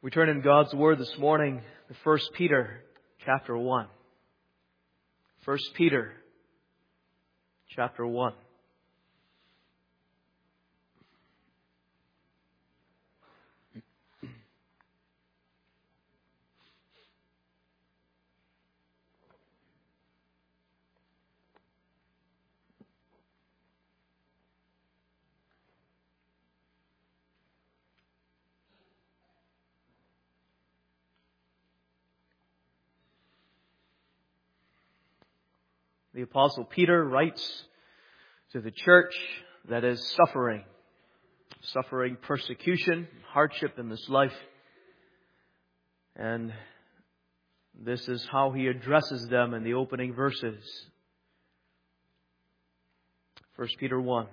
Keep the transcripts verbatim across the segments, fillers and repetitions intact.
We turn in God's Word this morning to First Peter chapter one. First Peter chapter one. The Apostle Peter writes to the church that is suffering, suffering persecution, hardship in this life. And this is how he addresses them in the opening verses. First Peter one.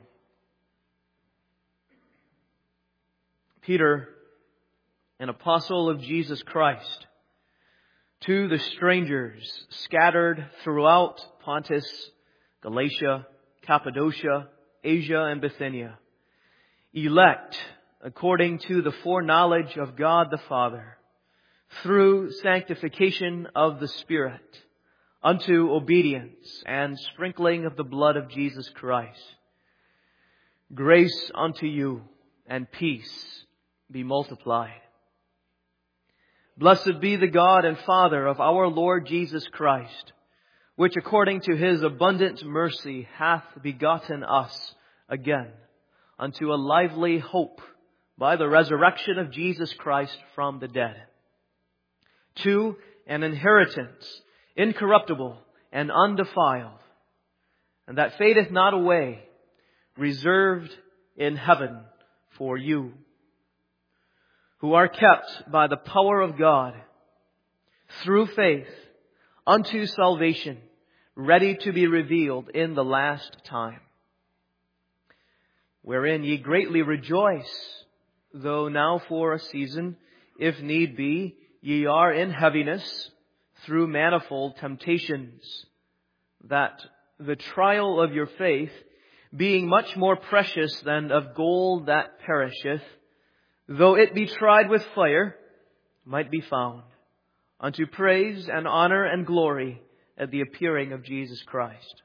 Peter, an apostle of Jesus Christ, to the strangers scattered throughout Pontus, Galatia, Cappadocia, Asia, and Bithynia, elect according to the foreknowledge of God the Father, through sanctification of the Spirit, unto obedience and sprinkling of the blood of Jesus Christ. Grace unto you and peace be multiplied. Blessed be the God and Father of our Lord Jesus Christ, which according to His abundant mercy hath begotten us again unto a lively hope by the resurrection of Jesus Christ from the dead, to an inheritance incorruptible and undefiled, and that fadeth not away, reserved in heaven for you, who are kept by the power of God through faith unto salvation, ready to be revealed in the last time. Wherein ye greatly rejoice, though now for a season, if need be, ye are in heaviness through manifold temptations, that the trial of your faith, being much more precious than of gold that perisheth, though it be tried with fire, might be found unto praise and honor and glory at the appearing of Jesus Christ,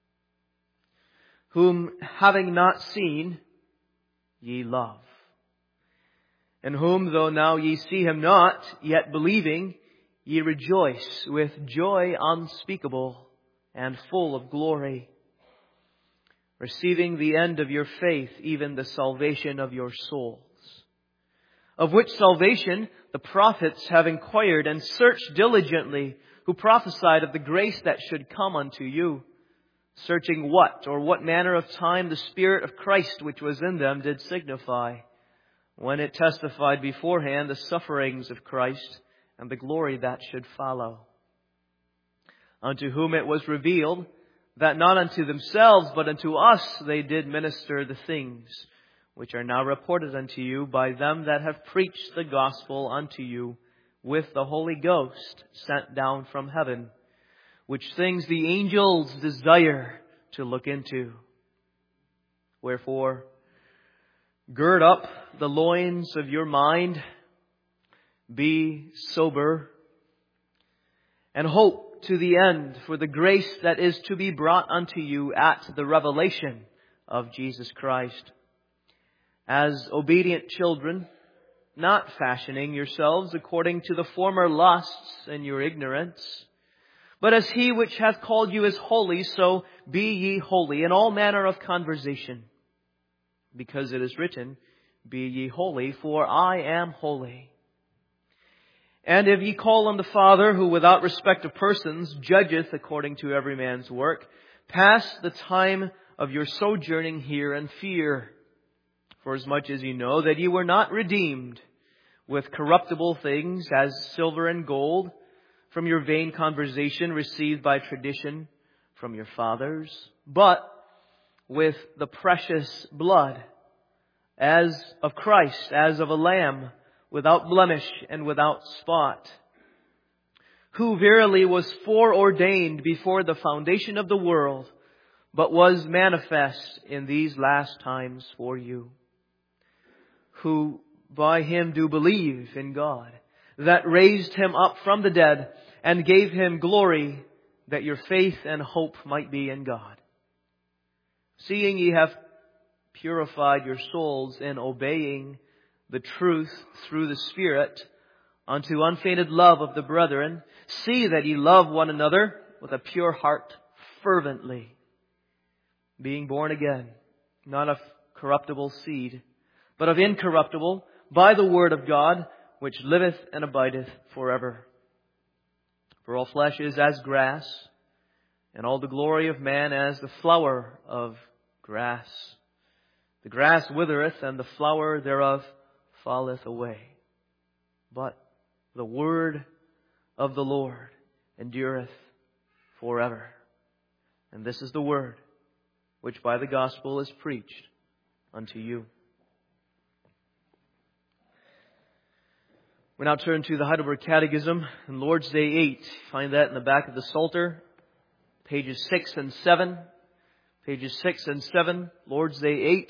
whom having not seen, ye love, and whom though now ye see Him not, yet believing, ye rejoice with joy unspeakable and full of glory, receiving the end of your faith, even the salvation of your souls. Of which salvation the prophets have inquired and searched diligently, who prophesied of the grace that should come unto you, searching what or what manner of time the Spirit of Christ which was in them did signify, when it testified beforehand the sufferings of Christ and the glory that should follow. Unto whom it was revealed that not unto themselves but unto us they did minister the things which are now reported unto you by them that have preached the gospel unto you with the Holy Ghost sent down from heaven, which things the angels desire to look into. Wherefore, gird up the loins of your mind, be sober, and hope to the end for the grace that is to be brought unto you at the revelation of Jesus Christ. As obedient children, not fashioning yourselves according to the former lusts in your ignorance, but as He which hath called you is holy, so be ye holy in all manner of conversation. Because it is written, Be ye holy, for I am holy. And if ye call on the Father, who without respect of persons judgeth according to every man's work, pass the time of your sojourning here in fear. For as much as ye know that ye were not redeemed with corruptible things as silver and gold from your vain conversation received by tradition from your fathers, but with the precious blood as of Christ, as of a lamb, without blemish and without spot, who verily was foreordained before the foundation of the world, but was manifest in these last times for you, who by him do believe in God, that raised him up from the dead and gave him glory, that your faith and hope might be in God. Seeing ye have purified your souls in obeying the truth through the Spirit unto unfeigned love of the brethren, see that ye love one another with a pure heart fervently, being born again, not of corruptible seed, but of incorruptible, by the word of God, which liveth and abideth forever. For all flesh is as grass, and all the glory of man as the flower of grass. The grass withereth, and the flower thereof falleth away. But the word of the Lord endureth forever. And this is the word which by the gospel is preached unto you. We now turn to the Heidelberg Catechism and Lord's Day eight. Find that in the back of the Psalter, pages six and seven. Pages six and seven, Lord's Day eight.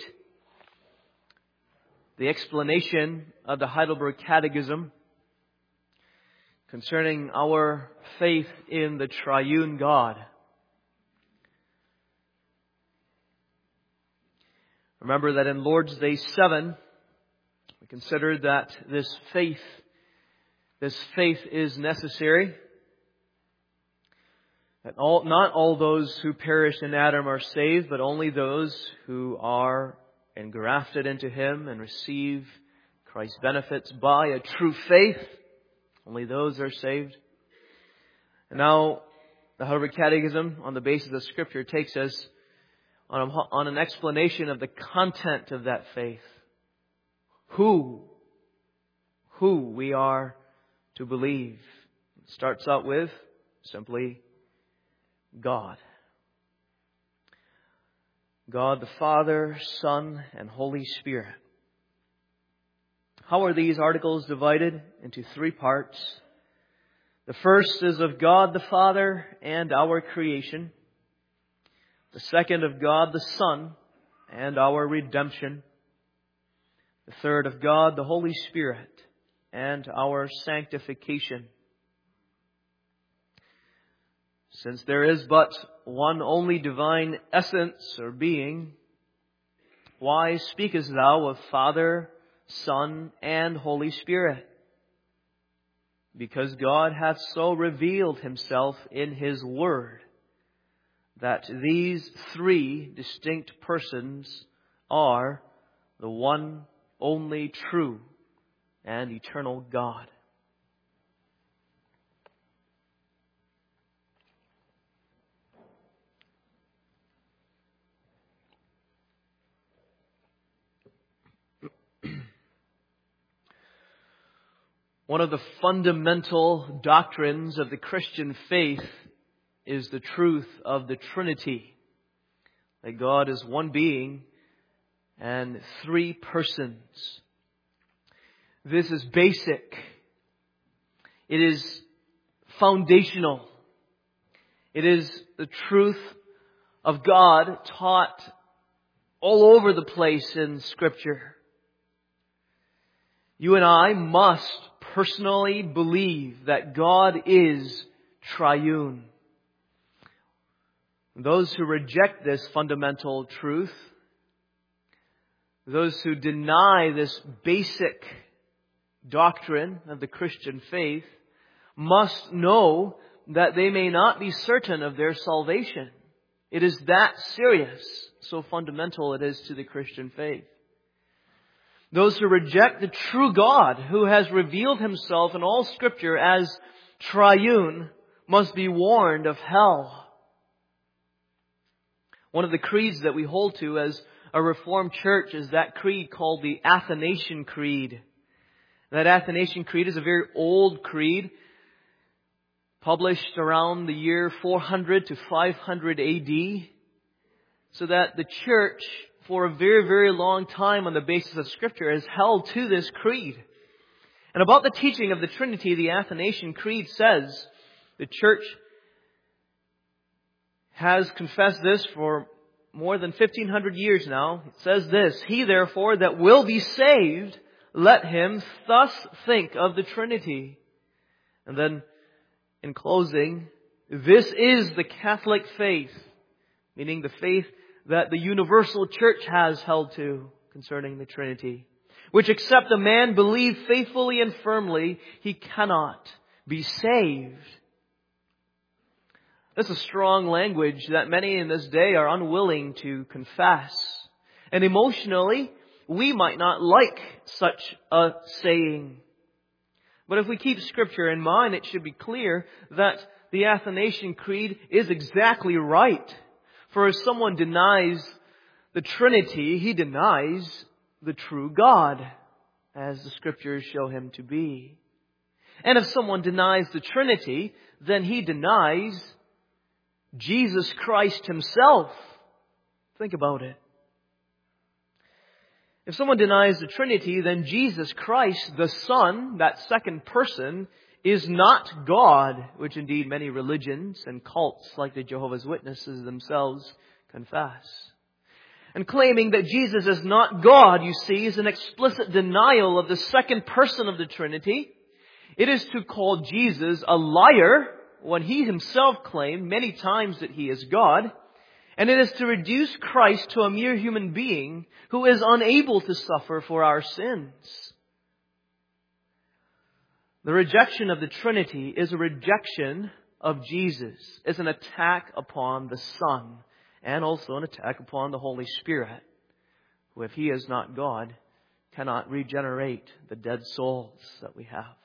The explanation of the Heidelberg Catechism concerning our faith in the triune God. Remember that in Lord's Day seven, we considered that this faith, this faith is necessary. That all, not all those who perish in Adam are saved, but only those who are engrafted into Him and receive Christ's benefits by a true faith. Only those are saved. And now, the Heidelberg Catechism, on the basis of Scripture, takes us on, a, on an explanation of the content of that faith. Who, who we are to believe. It starts out with simply God. God the Father, Son, and Holy Spirit. How are these articles divided? Into three parts. The first is of God the Father and our creation. The second of God the Son and our redemption. The third of God the Holy Spirit and our sanctification. Since there is but one only divine essence or being, why speakest thou of Father, Son, and Holy Spirit? Because God hath so revealed Himself in His Word that these three distinct persons are the one only true and eternal God. One of the fundamental doctrines of the Christian faith is the truth of the Trinity. That God is one being and three persons. This is basic. It is foundational. It is the truth of God taught all over the place in Scripture. You and I must personally believe that God is triune. Those who reject this fundamental truth, those who deny this basic doctrine of the Christian faith, must know that they may not be certain of their salvation. It is that serious, so fundamental it is to the Christian faith. Those who reject the true God who has revealed Himself in all Scripture as triune must be warned of hell. One of the creeds that we hold to as a Reformed church is that creed called the Athanasian Creed. That Athanasian Creed is a very old creed, published around the year four hundred to five hundred A D, so that the church for a very, very long time on the basis of Scripture has held to this creed. And about the teaching of the Trinity, the Athanasian Creed says the church has confessed this for more than fifteen hundred years now. It says this: He therefore that will be saved, let him thus think of the Trinity. And then, in closing, this is the Catholic faith, meaning the faith that the universal church has held to concerning the Trinity, which except a man believe faithfully and firmly, he cannot be saved. This is strong language that many in this day are unwilling to confess. And emotionally, we might not like such a saying. But if we keep Scripture in mind, it should be clear that the Athanasian Creed is exactly right. For if someone denies the Trinity, he denies the true God, as the Scriptures show him to be. And if someone denies the Trinity, then he denies Jesus Christ Himself. Think about it. If someone denies the Trinity, then Jesus Christ, the Son, that second person, is not God, which indeed many religions and cults like the Jehovah's Witnesses themselves confess. And claiming that Jesus is not God, you see, is an explicit denial of the second person of the Trinity. It is to call Jesus a liar when He Himself claimed many times that He is God. And it is to reduce Christ to a mere human being who is unable to suffer for our sins. The rejection of the Trinity is a rejection of Jesus. It's an attack upon the Son and also an attack upon the Holy Spirit, who, if He is not God, cannot regenerate the dead souls that we have.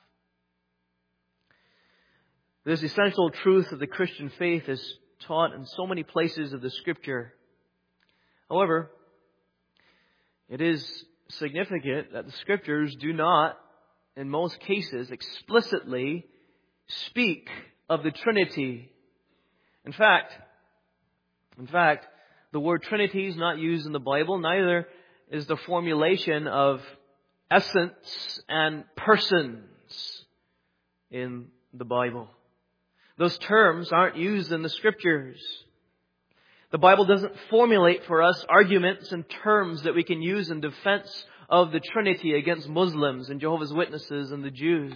This essential truth of the Christian faith is taught in so many places of the Scripture. However, it is significant that the Scriptures do not, in most cases, explicitly speak of the Trinity. In fact, in fact, the word Trinity is not used in the Bible. Neither is the formulation of essence and persons in the Bible. Those terms aren't used in the Scriptures. The Bible doesn't formulate for us arguments and terms that we can use in defense of the Trinity against Muslims and Jehovah's Witnesses and the Jews.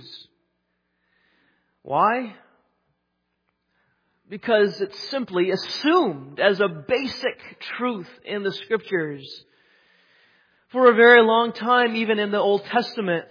Why? Because it's simply assumed as a basic truth in the Scriptures. For a very long time, even in the Old Testament,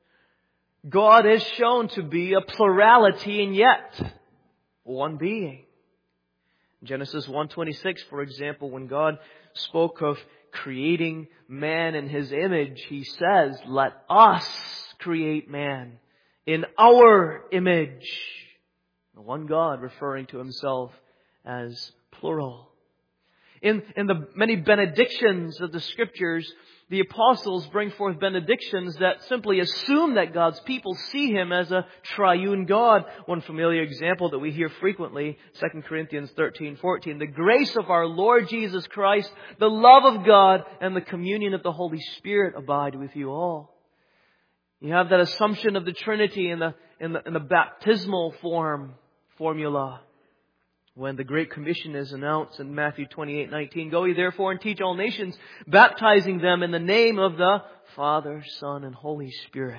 God is shown to be a plurality and yet one being. Genesis one twenty-six, for example, when God spoke of creating man in His image, He says, "Let us create man in our image." The one God referring to Himself as plural. In, in the many benedictions of the Scriptures, the apostles bring forth benedictions that simply assume that God's people see Him as a triune God. One familiar example that we hear frequently, Second Corinthians thirteen fourteen. The grace of our Lord Jesus Christ, the love of God, and the communion of the Holy Spirit abide with you all. You have that assumption of the Trinity in the, in the, in the baptismal form, formula. When the Great Commission is announced in Matthew twenty-eight nineteen, "Go ye therefore and teach all nations, baptizing them in the name of the Father, Son, and Holy Spirit."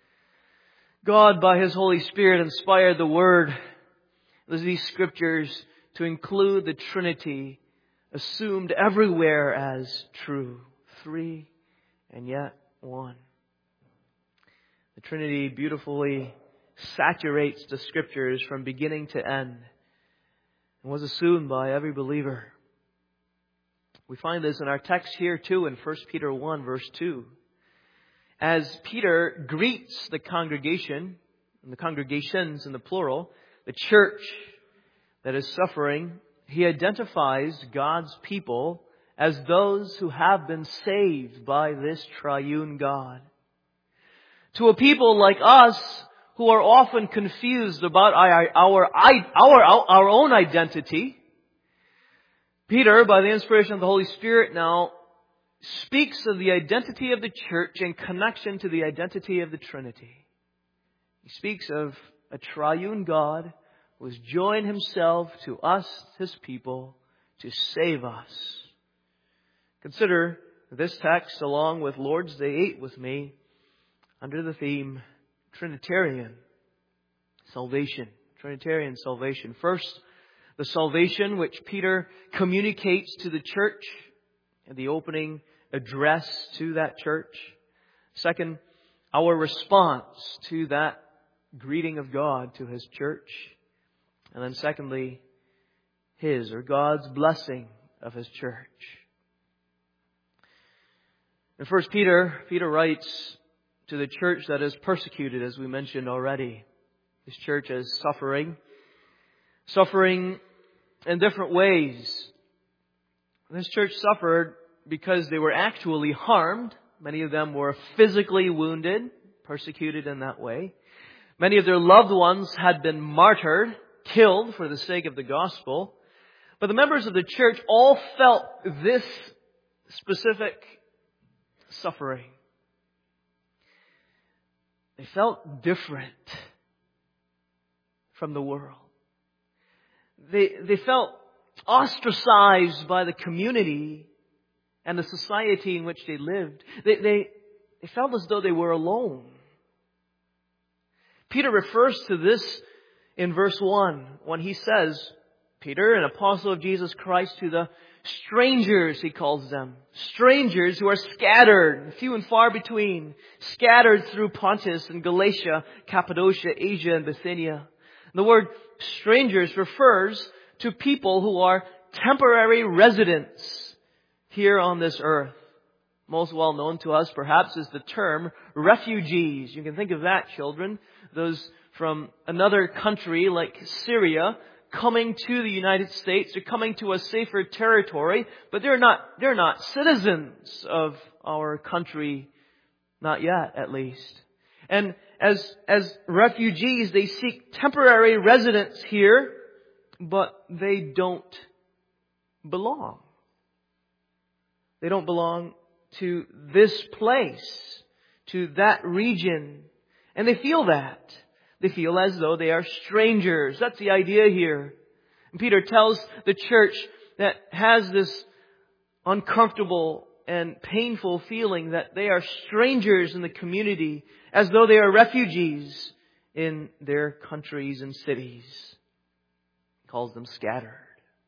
God, by His Holy Spirit, inspired the Word of these Scriptures to include the Trinity, assumed everywhere as true. Three and yet one. The Trinity beautifully saturates the Scriptures from beginning to end, and was assumed by every believer. We find this in our text here too in First Peter one verse two. As Peter greets the congregation, and the congregations in the plural, the church that is suffering, he identifies God's people as those who have been saved by this triune God. To a people like us, who are often confused about our, our, our, our own identity, Peter, by the inspiration of the Holy Spirit now, speaks of the identity of the church in connection to the identity of the Trinity. He speaks of a triune God who has joined Himself to us, His people, to save us. Consider this text along with Lord's Day eight with me under the theme Trinitarian salvation. Trinitarian salvation. First, the salvation which Peter communicates to the church in the opening address to that church. Second, our response to that greeting of God to His church. And then secondly, His or God's blessing of His church. In First Peter, Peter writes to the church that is persecuted, as we mentioned already. This church is suffering. Suffering in different ways. This church suffered because they were actually harmed. Many of them were physically wounded, persecuted in that way. Many of their loved ones had been martyred, killed for the sake of the gospel. But the members of the church all felt this specific suffering. They felt different from the world. They, they felt ostracized by the community and the society in which they lived. They, they, they felt as though they were alone. Peter refers to this in verse one when he says, Peter, an apostle of Jesus Christ, to the strangers, he calls them. Strangers who are scattered, few and far between, scattered through Pontus and Galatia, Cappadocia, Asia, and Bithynia. The word strangers refers to people who are temporary residents here on this earth. Most well known to us, perhaps, is the term refugees. You can think of that, children. Those from another country like Syria coming to the United States. They're coming to a safer territory, but they're not, they're not citizens of our country. Not yet, at least. And as, as refugees, they seek temporary residence here, but they don't belong. They don't belong to this place, to that region. And they feel that. They feel as though they are strangers. That's the idea here. And Peter tells the church that has this uncomfortable and painful feeling that they are strangers in the community, as though they are refugees in their countries and cities. He calls them scattered.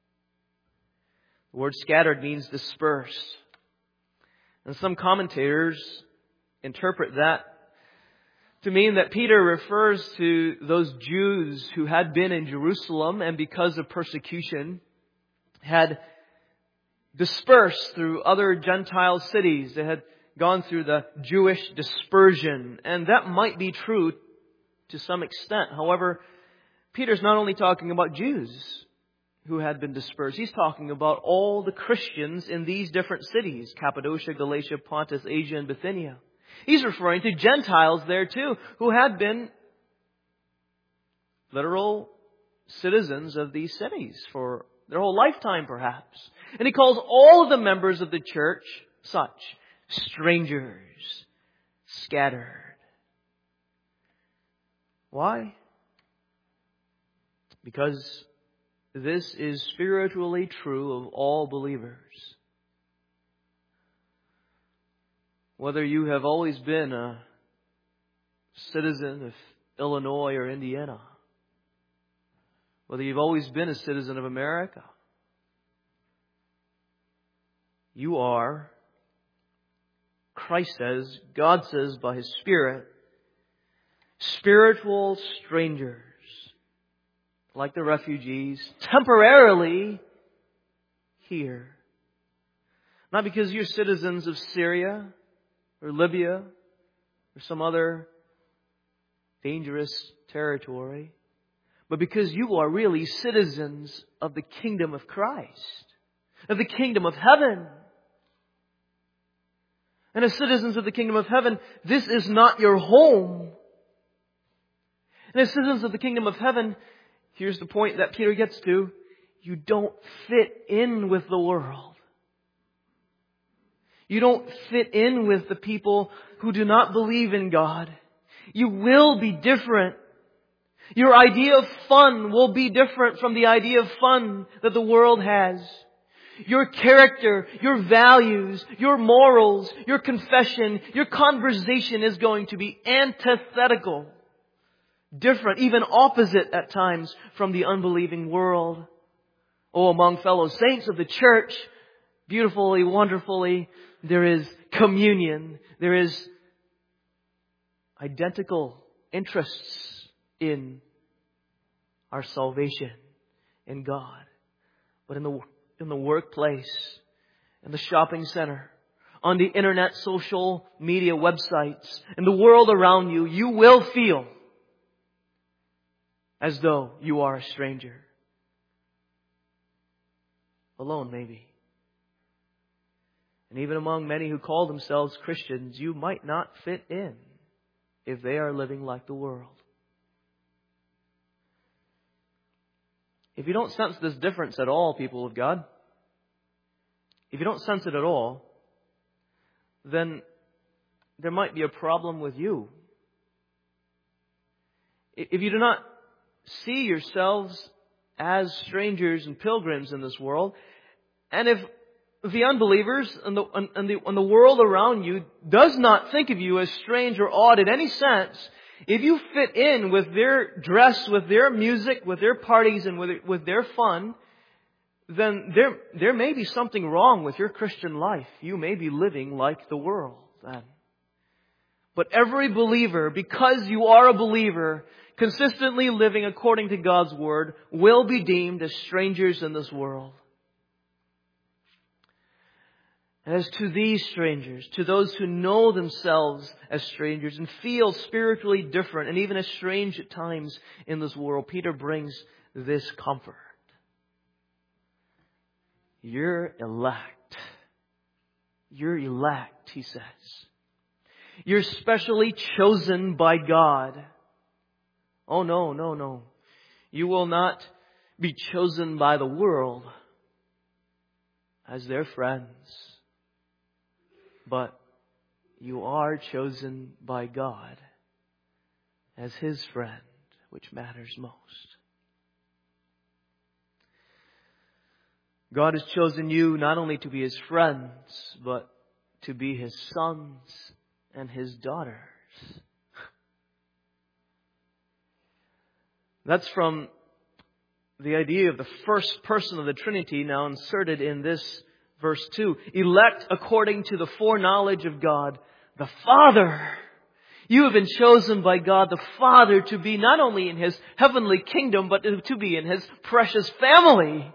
The word scattered means dispersed. And some commentators interpret that to mean that Peter refers to those Jews who had been in Jerusalem and because of persecution had dispersed through other Gentile cities. They had gone through the Jewish dispersion. And that might be true to some extent. However, Peter's not only talking about Jews who had been dispersed. He's talking about all the Christians in these different cities. Cappadocia, Galatia, Pontus, Asia, and Bithynia. He's referring to Gentiles there too, who had been literal citizens of these cities for their whole lifetime perhaps. And he calls all of the members of the church such. Strangers. Scattered. Why? Because this is spiritually true of all believers. Whether you have always been a citizen of Illinois or Indiana, whether you've always been a citizen of America, you are, Christ says, God says by His Spirit, spiritual strangers, like the refugees, temporarily here. Not because you're citizens of Syria or Libya or some other dangerous territory, but because you are really citizens of the kingdom of Christ, of the kingdom of heaven. And as citizens of the kingdom of heaven, this is not your home. And as citizens of the kingdom of heaven, here's the point that Peter gets to. You don't fit in with the world. You don't fit in with the people who do not believe in God. You will be different. Your idea of fun will be different from the idea of fun that the world has. your character, your values, your morals, your confession, your conversation is going to be antithetical, different, even opposite at times from the unbelieving world. Oh, among fellow saints of the church, beautifully, wonderfully, there is communion. There is identical interests in our salvation in God. But in the in the workplace, in the shopping center, on the internet, social media websites, in the world around you, you will feel as though you are a stranger. Alone, maybe. And even among many who call themselves Christians, you might not fit in if they are living like the world. If you don't sense this difference at all, people of God, if you don't sense it at all, then there might be a problem with you. If you do not see yourselves as strangers and pilgrims in this world, and if the unbelievers and the, and, the, and the world around you does not think of you as strange or odd in any sense, if you fit in with their dress, with their music, with their parties, and with, with their fun, then there, there may be something wrong with your Christian life. You may be living like the world then. But every believer, because you are a believer, consistently living according to God's Word, will be deemed as strangers in this world. As to these strangers, to those who know themselves as strangers and feel spiritually different and even as strange at times in this world, Peter brings this comfort. You're elect. You're elect, he says. You're specially chosen by God. Oh, no, no, no. You will not be chosen by the world as their friends. But you are chosen by God as His friend, which matters most. God has chosen you not only to be His friends, but to be His sons and His daughters. That's from the idea of the first person of the Trinity now inserted in this verse two. Elect according to the foreknowledge of God, the Father. You have been chosen by God the Father to be not only in His heavenly kingdom, but to be in His precious family.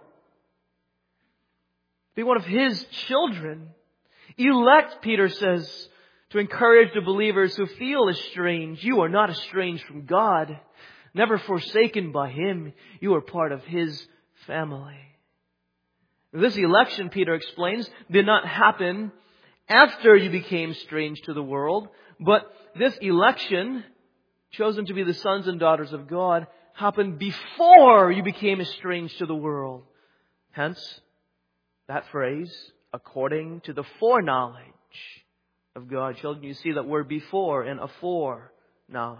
Be one of His children. Elect, Peter says, to encourage the believers who feel estranged. You are not estranged from God. Never forsaken by Him. You are part of His family. This election, Peter explains, did not happen after you became strange to the world, but this election, chosen to be the sons and daughters of God, happened before you became estranged to the world. Hence, that phrase, according to the foreknowledge of God. Children, you see that word before and afore knowledge.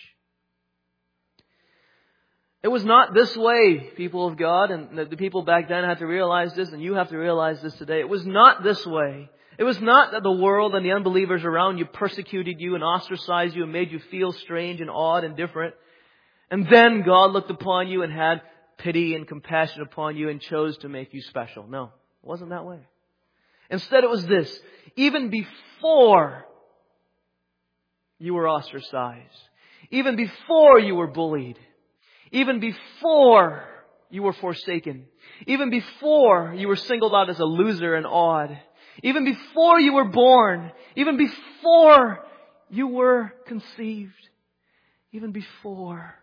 It was not this way, people of God, and the people back then had to realize this, and you have to realize this today. It was not this way. It was not that the world and the unbelievers around you persecuted you and ostracized you and made you feel strange and odd and different. And then God looked upon you and had pity and compassion upon you and chose to make you special. No, it wasn't that way. Instead, it was this. Even before you were ostracized, even before you were bullied, even before you were forsaken, even before you were singled out as a loser and odd, even before you were born, even before you were conceived, even before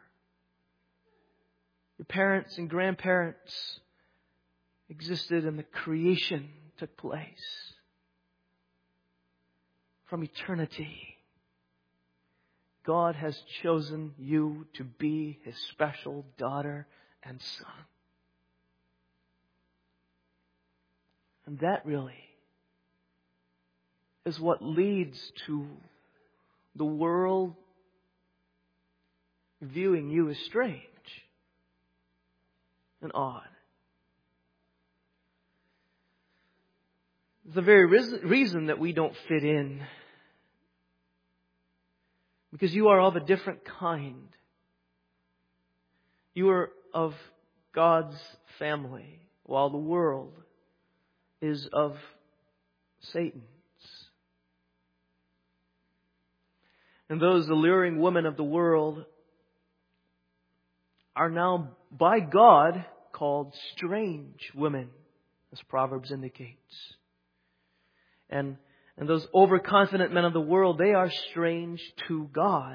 your parents and grandparents existed and the creation took place, from eternity, God has chosen you to be His special daughter and son. And that really is what leads to the world viewing you as strange and odd. It's the very reason that we don't fit in. Because you are of a different kind. You are of God's family, while the world is of Satan's. And those alluring women of the world are now, by God, called strange women, as Proverbs indicates. And, and those overconfident men of the world, they are strange to God.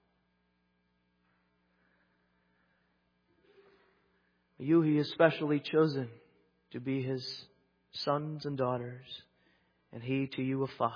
You He has specially chosen to be His sons and daughters, and He to you a father.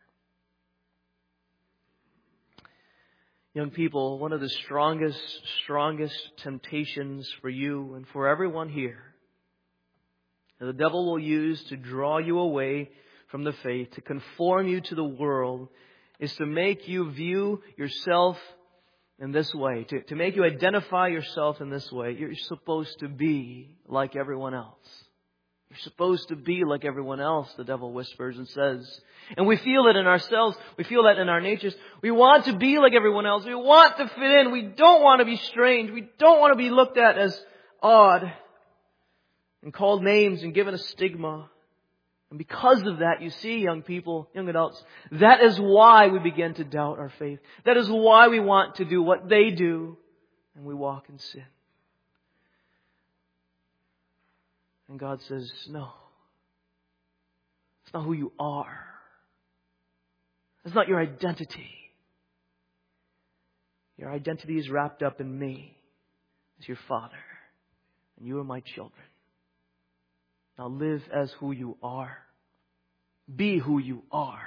Young people, one of the strongest, strongest temptations for you and for everyone here that the devil will use to draw you away from the faith, to conform you to the world, is to make you view yourself in this way, to, to make you identify yourself in this way. You're supposed to be like everyone else. You're supposed to be like everyone else, the devil whispers and says. And we feel it in ourselves. We feel that in our natures. We want to be like everyone else. We want to fit in. We don't want to be strange. We don't want to be looked at as odd and called names and given a stigma. And because of that, you see, young people, young adults, that is why we begin to doubt our faith. That is why we want to do what they do, and we walk in sin. And God says, no. It's not who you are. It's not your identity. Your identity is wrapped up in me as your Father. And you are my children. Now live as who you are. Be who you are.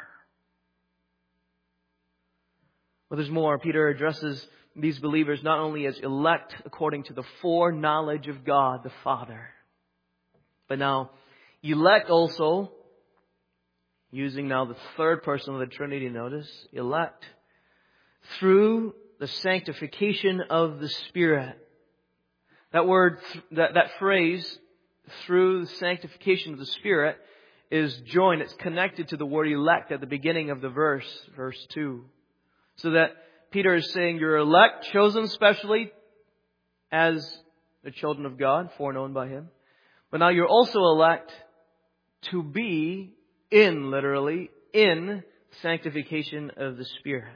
Well, there's more. Peter addresses these believers not only as elect according to the foreknowledge of God the Father, but now elect also, using now the third person of the Trinity, notice, elect through the sanctification of the Spirit. That word, that, that phrase, through the sanctification of the Spirit, is joined, it's connected to the word elect at the beginning of the verse, verse two. So that Peter is saying you're elect, chosen specially as the children of God, foreknown by Him. But now you're also elect to be in, literally, in sanctification of the Spirit.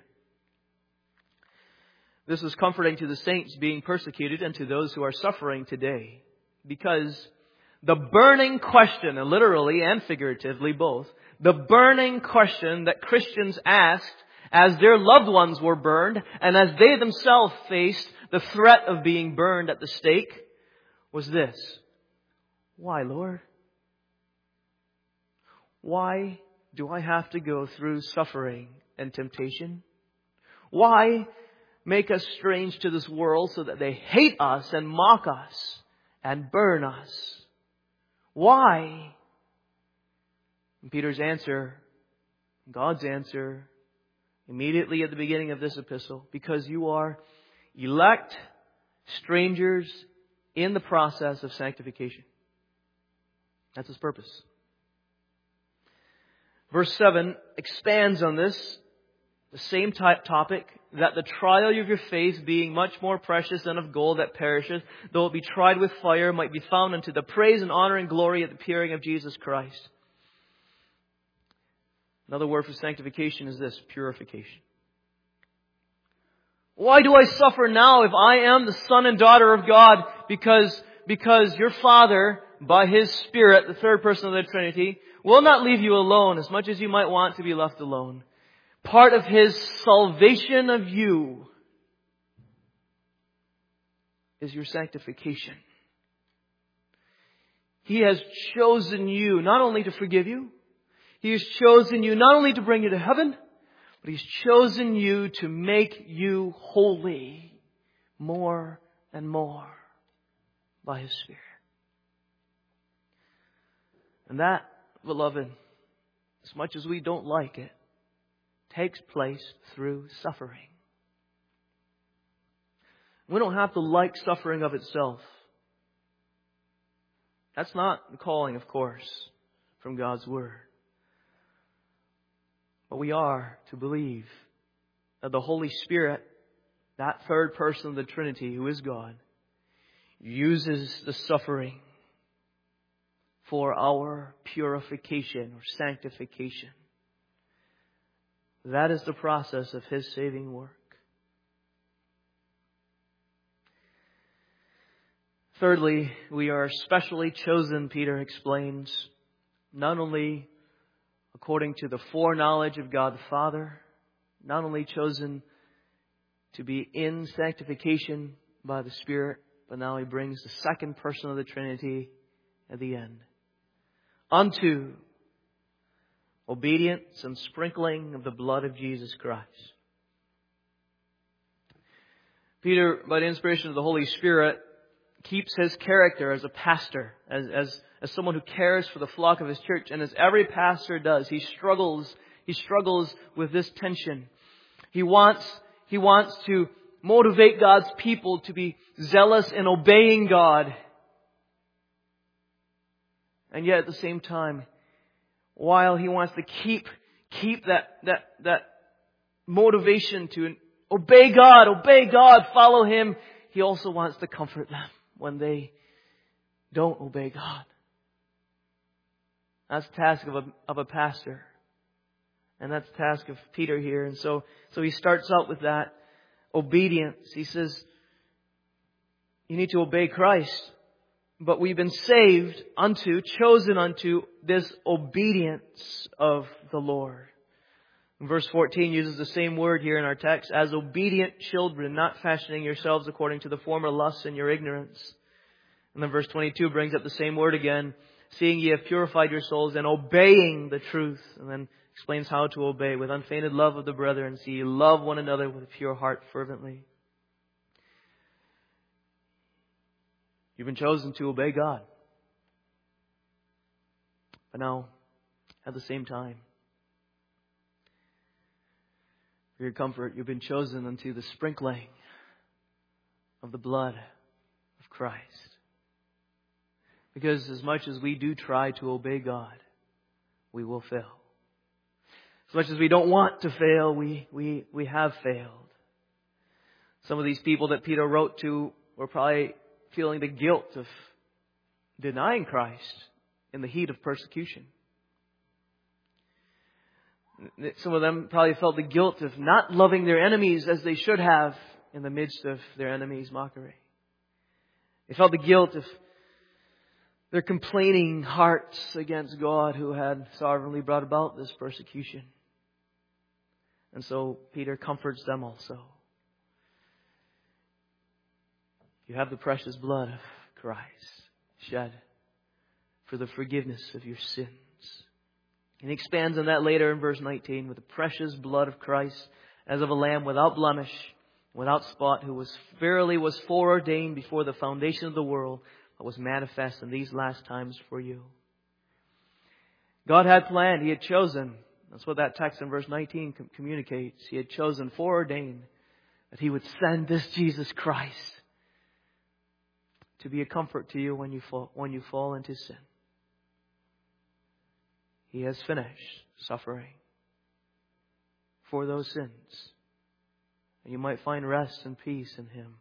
This is comforting to the saints being persecuted and to those who are suffering today. Because the burning question, and literally and figuratively both, the burning question that Christians asked as their loved ones were burned and as they themselves faced the threat of being burned at the stake was this. Why, Lord? Why do I have to go through suffering and temptation? Why make us strange to this world so that they hate us and mock us and burn us? Why? And Peter's answer, God's answer, immediately at the beginning of this epistle, because you are elect strangers in the process of sanctification. That's His purpose. Verse seven expands on this, the same type topic, that the trial of your faith, being much more precious than of gold that perisheth, though it be tried with fire, might be found unto the praise and honor and glory at the appearing of Jesus Christ. Another word for sanctification is this, purification. Why do I suffer now if I am the son and daughter of God? Because, because your Father, by His Spirit, the third person of the Trinity, will not leave you alone as much as you might want to be left alone. Part of His salvation of you is your sanctification. He has chosen you not only to forgive you, He has chosen you not only to bring you to heaven, but He's chosen you to make you holy more and more by His Spirit. And that, beloved, as much as we don't like it, takes place through suffering. We don't have to like suffering of itself. That's not the calling, of course, from God's Word. But we are to believe that the Holy Spirit, that third person of the Trinity who is God, uses the suffering for our purification or sanctification. That is the process of His saving work. Thirdly, we are specially chosen, Peter explains, not only according to the foreknowledge of God the Father, not only chosen to be in sanctification by the Spirit, but now He brings the second person of the Trinity at the end. Unto obedience and sprinkling of the blood of Jesus Christ. Peter, by the inspiration of the Holy Spirit, keeps his character as a pastor, as, as, as someone who cares for the flock of his church. And as every pastor does, he struggles, he struggles with this tension. He wants, he wants to motivate God's people to be zealous in obeying God. And yet at the same time, while he wants to keep, keep that, that, that motivation to obey God, obey God, follow Him, he also wants to comfort them when they don't obey God. That's the task of a, of a pastor. And that's the task of Peter here. And so, so he starts out with that obedience. He says, you need to obey Christ. But we've been saved unto, chosen unto this obedience of the Lord. And verse fourteen uses the same word here in our text. As obedient children, not fashioning yourselves according to the former lusts in your ignorance. And then verse twenty-two brings up the same word again. Seeing ye have purified your souls and obeying the truth. And then explains how to obey. With unfeigned love of the brethren. See ye love one another with a pure heart fervently. You've been chosen to obey God. But now, at the same time, for your comfort, you've been chosen unto the sprinkling of the blood of Christ. Because as much as we do try to obey God, we will fail. As much as we don't want to fail, we, we, we have failed. Some of these people that Peter wrote to were probably feeling the guilt of denying Christ in the heat of persecution. Some of them probably felt the guilt of not loving their enemies as they should have in the midst of their enemies' mockery. They felt the guilt of their complaining hearts against God who had sovereignly brought about this persecution. And so Peter comforts them also. You have the precious blood of Christ shed for the forgiveness of your sins. And he expands on that later in verse nineteen. With the precious blood of Christ as of a lamb without blemish, without spot, who was verily was foreordained before the foundation of the world, but was manifest in these last times for you. God had planned. He had chosen. That's what that text in verse nineteen communicates. He had chosen, foreordained, that He would send this Jesus Christ to be a comfort to you when you fall, when you fall into sin. He has finished suffering for those sins. And you might find rest and peace in Him.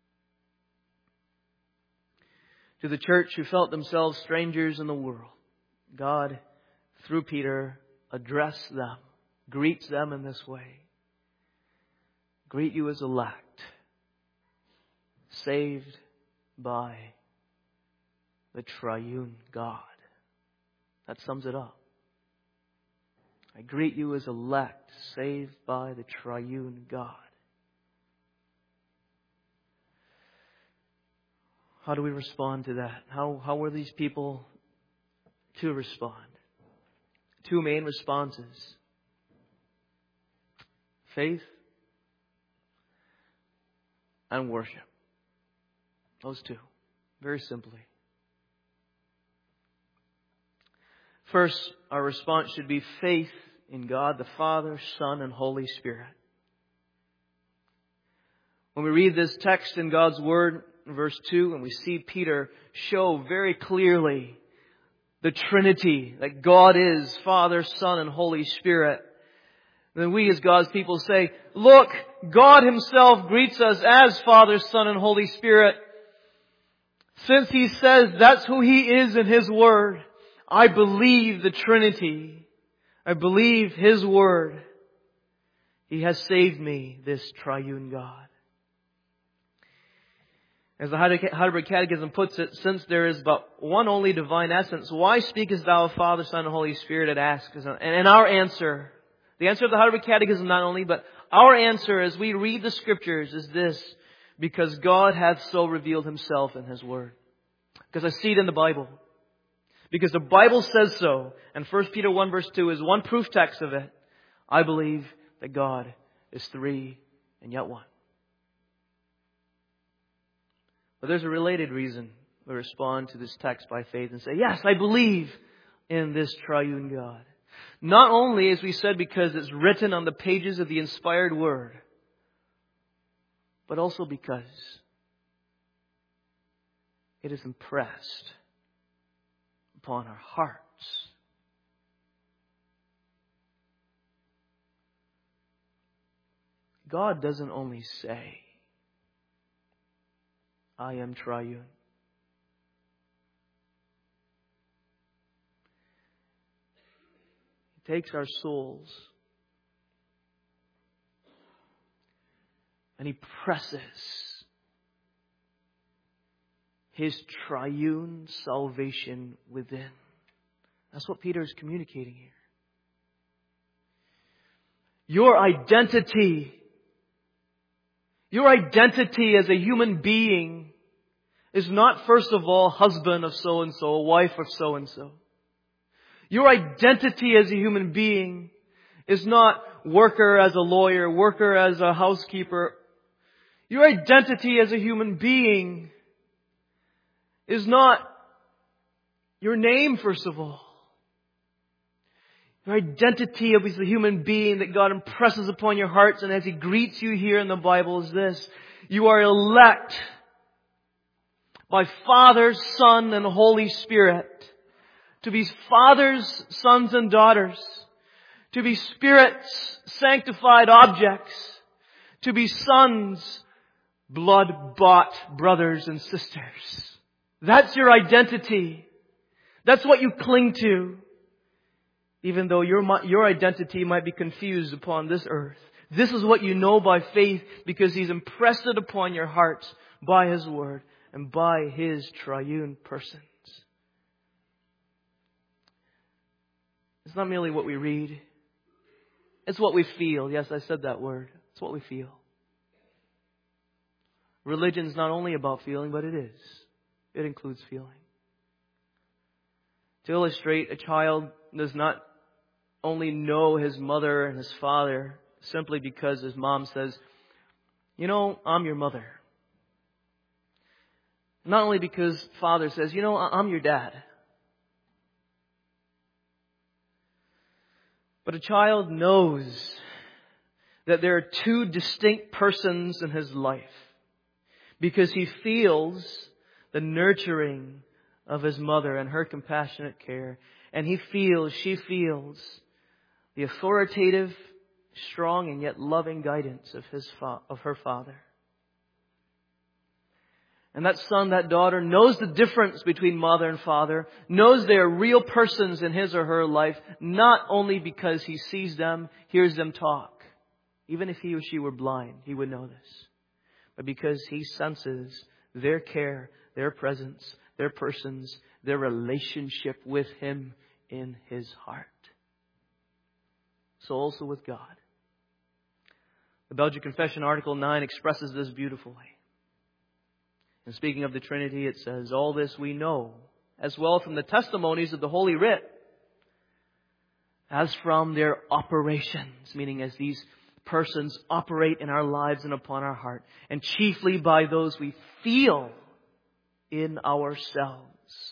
To the church who felt themselves strangers in the world, God, through Peter, addressed them, greets them in this way. Greet you as elect, saved by the triune God. That sums it up. I greet you as elect, saved by the triune God. How do we respond to that? How, how were these people to respond? Two main responses. Faith and worship. Those two. Very simply. First, our response should be faith in God the Father, Son, and Holy Spirit. When we read this text in God's Word, in verse two, and we see Peter show very clearly the Trinity, that God is Father, Son, and Holy Spirit, Then we as God's people say, look, God Himself greets us as Father, Son, and Holy Spirit. Since He says that's who He is in His Word, I believe the Trinity. I believe His Word. He has saved me, this triune God. As the Heidelberg Catechism puts it, since there is but one only divine essence, why speakest thou of Father, Son, and Holy Spirit? It asks. And our answer, the answer of the Heidelberg Catechism not only, but our answer as we read the Scriptures is this: because God hath so revealed Himself in His Word. Because I see it in the Bible. Because the Bible says so. And First Peter one verse two is one proof text of it. I believe that God is three and yet one. But there's a related reason we respond to this text by faith and say, yes, I believe in this triune God. Not only, as we said, because it's written on the pages of the inspired Word, but also because it is impressed upon our hearts. God doesn't only say, I am triune. He takes our souls and He presses His triune salvation within. That's what Peter is communicating here. Your identity, your identity as a human being is not, first of all, husband of so-and-so, wife of so-and-so. Your identity as a human being is not worker as a lawyer, worker as a housekeeper. Your identity as a human being is not your name, first of all. Your identity as a human being that God impresses upon your hearts and as He greets you here in the Bible is this: you are elect by Father, Son, and Holy Spirit to be fathers, sons, and daughters, to be Spirit's sanctified objects, to be sons, blood-bought brothers and sisters. That's your identity. That's what you cling to. Even though your, your identity might be confused upon this earth. This is what you know by faith because He's impressed it upon your hearts by His Word and by His triune persons. It's not merely what we read. It's what we feel. Yes, I said that word. It's what we feel. Religion is not only about feeling, but it is. It includes feeling. To illustrate, a child does not only know his mother and his father simply because his mom says, you know, I'm your mother. Not only because father says, you know, I'm your dad. But a child knows that there are two distinct persons in his life because he feels the nurturing of his mother and her compassionate care. And he feels, she feels the authoritative, strong, and yet loving guidance of his fa- of her father. And that son, that daughter knows the difference between mother and father, knows they are real persons in his or her life, not only because he sees them, hears them talk. Even if he or she were blind, he would know this. But because he senses their care, their presence, their persons, their relationship with Him in his heart. So also with God. The Belgian Confession, Article nine, expresses this beautifully. And speaking of the Trinity, it says, all this we know, as well from the testimonies of the Holy Writ, as from their operations, meaning as these persons operate in our lives and upon our heart, and chiefly by those we feel in ourselves.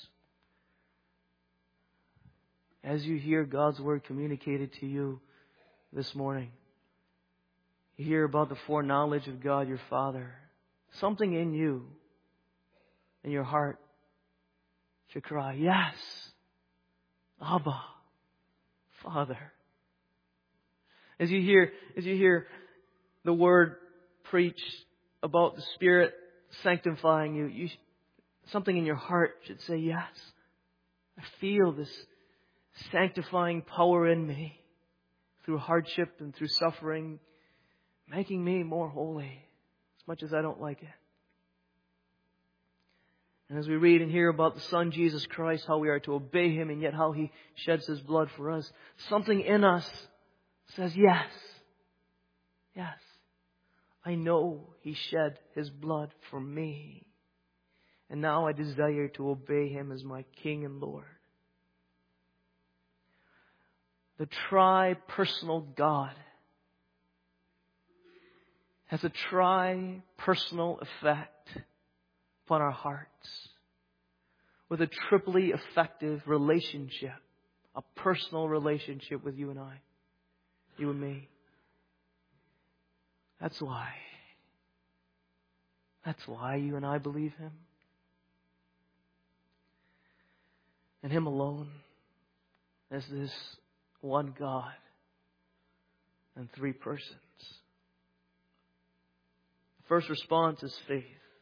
As you hear God's Word communicated to you this morning, you hear about the foreknowledge of God your Father. Something in you, in your heart, should cry, yes, Abba, Father. As you hear, as you hear the Word preached about the Spirit sanctifying you, you something in your heart should say, yes, I feel this sanctifying power in me through hardship and through suffering, making me more holy, as much as I don't like it. And as we read and hear about the Son, Jesus Christ, how we are to obey Him and yet how He sheds His blood for us, something in us says, yes, yes, I know He shed His blood for me. And now I desire to obey Him as my King and Lord. The tri-personal God has a tri-personal effect upon our hearts with a triply effective relationship, a personal relationship with you and I, you and me. That's why. That's why you and I believe Him. And Him alone as this one God and three persons. The first response is faith.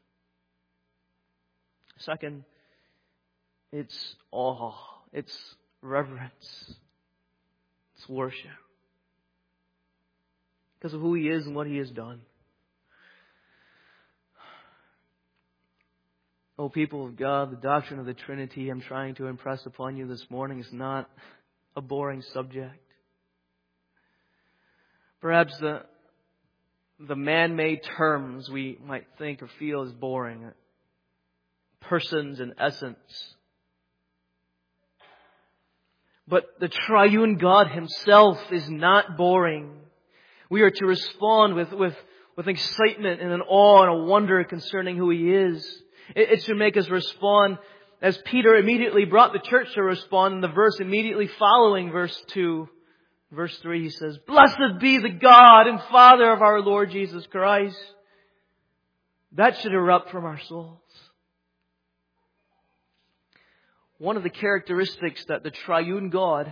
Second, it's awe. It's reverence. It's worship. Because of who He is and what He has done. Oh, people of God, the doctrine of the Trinity I'm trying to impress upon you this morning is not a boring subject. Perhaps the, the man-made terms we might think or feel as boring. Persons and essence. But the triune God Himself is not boring. We are to respond with, with, with excitement and an awe and a wonder concerning who He is. It, it should make us respond as Peter immediately brought the church to respond in the verse immediately following verse two. Verse three, he says, "Blessed be the God and Father of our Lord Jesus Christ." That should erupt from our souls. One of the characteristics that the triune God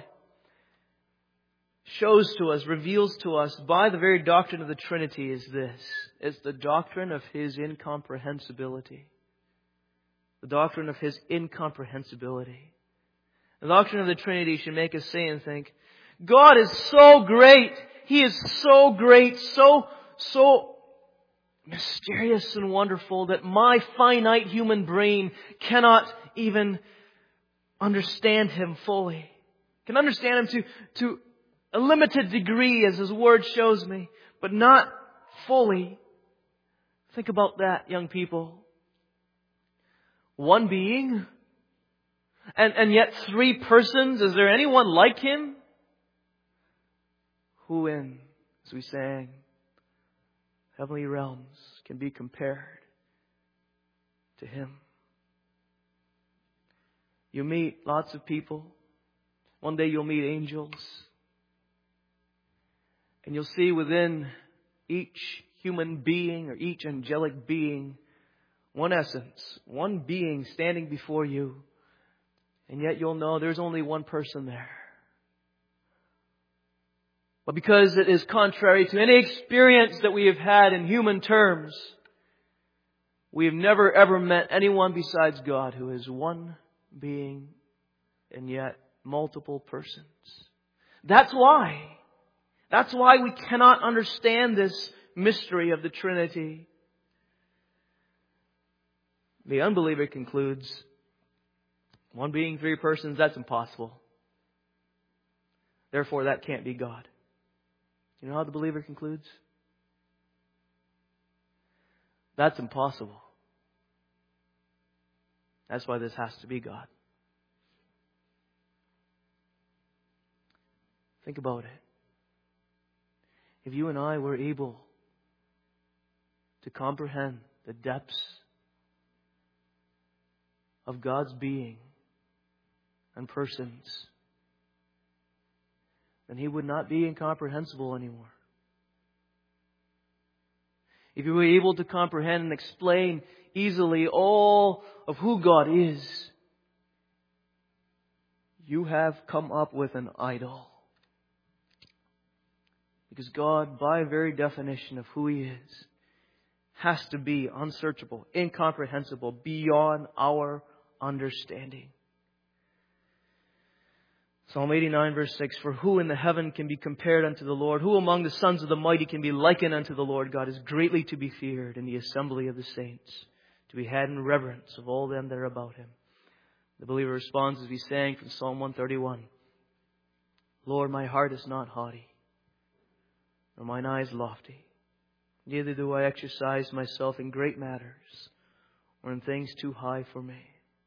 shows to us, reveals to us by the very doctrine of the Trinity is this. It's the doctrine of His incomprehensibility. The doctrine of His incomprehensibility. The doctrine of the Trinity should make us say and think, God is so great. He is so great, so, so mysterious and wonderful that my finite human brain cannot even understand Him fully. Can understand Him to, to a limited degree as His Word shows me, but not fully. Think about that, young people. One being, and, and yet three persons. Is there anyone like Him? Who in, as we sang, heavenly realms can be compared to Him? You meet lots of people. One day you'll meet angels. And you'll see within each human being or each angelic being one essence, one being standing before you. And yet you'll know there's only one person there. But because it is contrary to any experience that we have had in human terms, we have never ever met anyone besides God who is one being and yet multiple persons. That's why. That's why we cannot understand this mystery of the Trinity. The unbeliever concludes, one being, three persons, that's impossible. Therefore, that can't be God. You know how the believer concludes? That's impossible. That's why this has to be God. Think about it. If you and I were able to comprehend the depths of God's being and persons, then He would not be incomprehensible anymore. If you were able to comprehend and explain easily all of who God is, you have come up with an idol. Because God, by very definition of who He is, has to be unsearchable, incomprehensible, beyond our understanding. Psalm eighty-nine verse six, for who in the heaven can be compared unto the Lord? Who among the sons of the mighty can be likened unto the Lord? God is greatly to be feared in the assembly of the saints, to be had in reverence of all them that are about Him. The believer responds as we sang from Psalm one thirty-one. Lord, my heart is not haughty, nor mine eyes lofty. Neither do I exercise myself in great matters, or in things too high for me.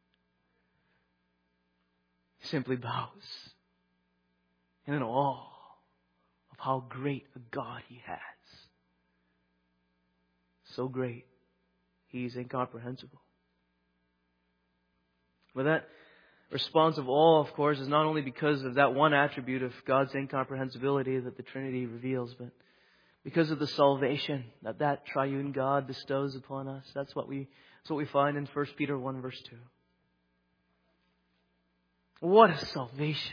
He simply bows in awe of how great a God He has. So great, He is incomprehensible. But that response of awe, of course, is not only because of that one attribute of God's incomprehensibility that the Trinity reveals, but because of the salvation that that triune God bestows upon us. That's what we, that's what we find in First Peter one verse two. What a salvation!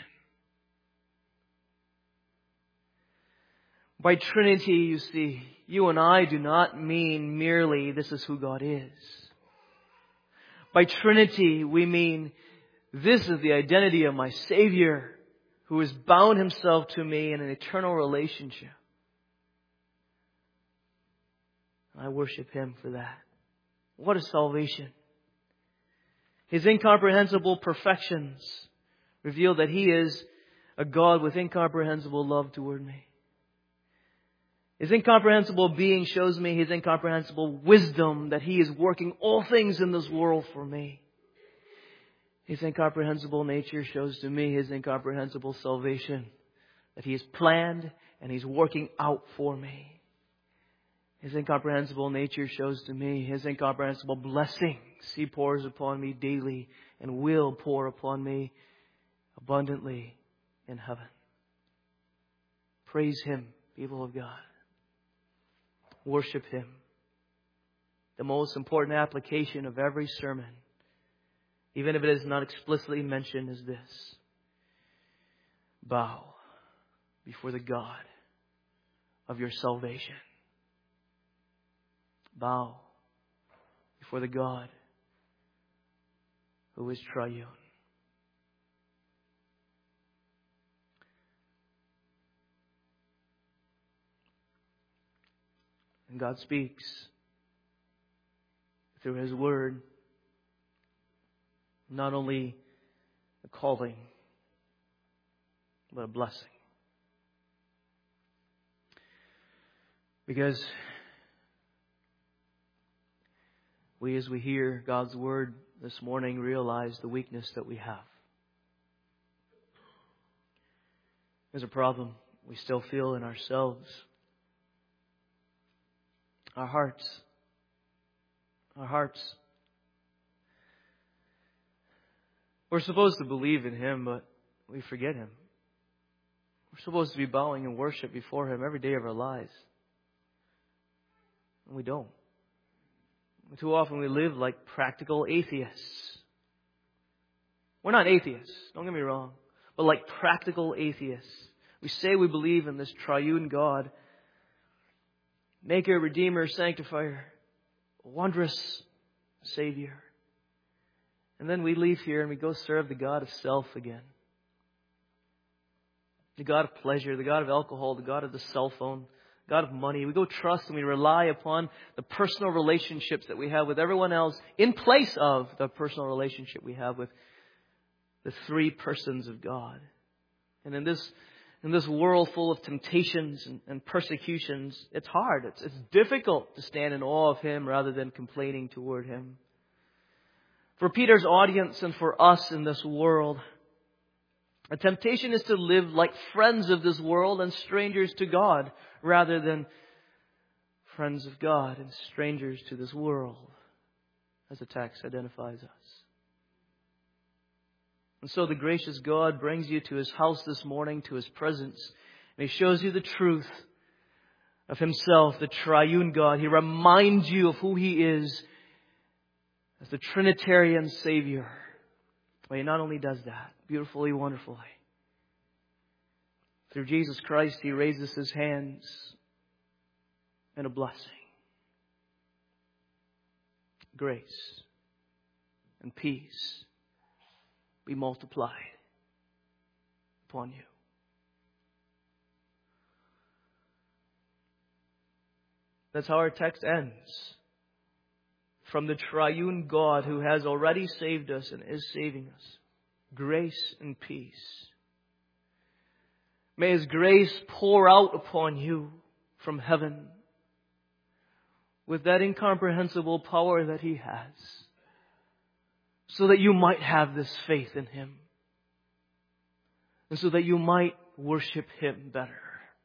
By Trinity, you see, you and I do not mean merely this is who God is. By Trinity, we mean this is the identity of my Savior who has bound Himself to me in an eternal relationship. I worship Him for that. What a salvation. His incomprehensible perfections reveal that He is a God with incomprehensible love toward me. His incomprehensible being shows me His incomprehensible wisdom, that He is working all things in this world for me. His incomprehensible nature shows to me His incomprehensible salvation, that He has planned and He's working out for me. His incomprehensible nature shows to me His incomprehensible blessings He pours upon me daily and will pour upon me abundantly in heaven. Praise Him, people of God. Worship Him. The most important application of every sermon, even if it is not explicitly mentioned, is this: bow before the God of your salvation. Bow before the God who is triune. And God speaks through His Word, not only a calling, but a blessing. Because we, as we hear God's Word this morning, realize the weakness that we have. There's a problem we still feel in ourselves. Our hearts. Our hearts. We're supposed to believe in Him, but we forget Him. We're supposed to be bowing in worship before Him every day of our lives. And we don't. Too often we live like practical atheists. We're not atheists, don't get me wrong, but like practical atheists. We say we believe in this triune God, Maker, Redeemer, Sanctifier, wondrous Savior. And then we leave here and we go serve the God of self again. The God of pleasure, the God of alcohol, the God of the cell phone, the God of money. We go trust and we rely upon the personal relationships that we have with everyone else in place of the personal relationship we have with the three persons of God. And in this In this world full of temptations and, and persecutions, it's hard. It's, it's difficult to stand in awe of Him rather than complaining toward Him. For Peter's audience and for us in this world, a temptation is to live like friends of this world and strangers to God, rather than friends of God and strangers to this world, as the text identifies us. And so the gracious God brings you to His house this morning, to His presence. And He shows you the truth of Himself, the triune God. He reminds you of who He is as the Trinitarian Savior. But He not only does that beautifully, wonderfully, Through Jesus Christ, He raises His hands in a blessing. Grace and peace be multiplied upon you. That's how our text ends. From the triune God who has already saved us and is saving us. Grace and peace. May His grace pour out upon you from heaven with that incomprehensible power that He has, so that you might have this faith in Him, and so that you might worship Him better.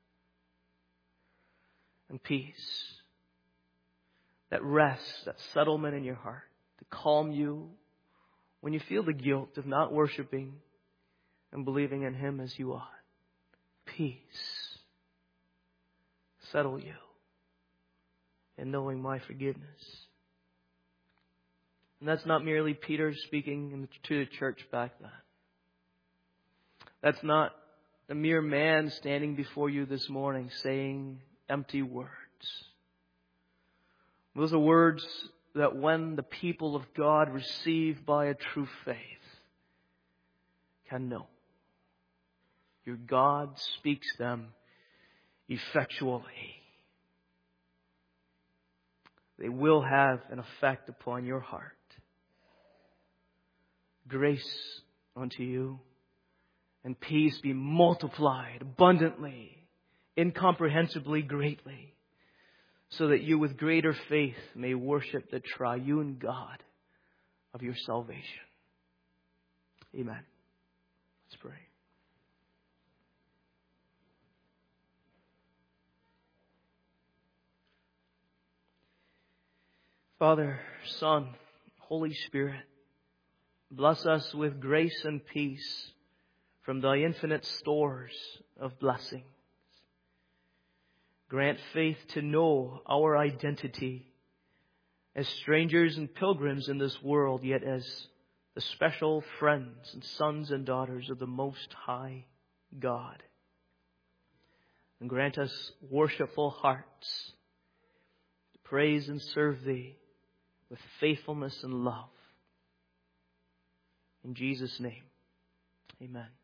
And peace, that rest, that settlement in your heart, to calm you when you feel the guilt of not worshiping and believing in Him as you ought. Peace, settle you in knowing my forgiveness. And that's not merely Peter speaking to the church back then. That's not a mere man standing before you this morning saying empty words. Those are words that when the people of God receive by a true faith can know. Your God speaks them effectually. They will have an effect upon your heart. Grace unto you, and peace be multiplied abundantly, incomprehensibly greatly, so that you with greater faith may worship the triune God of your salvation. Amen. Let's pray. Father, Son, Holy Spirit, bless us with grace and peace from Thy infinite stores of blessings. Grant faith to know our identity as strangers and pilgrims in this world, yet as the special friends and sons and daughters of the Most High God. And grant us worshipful hearts to praise and serve Thee with faithfulness and love. In Jesus' name, amen.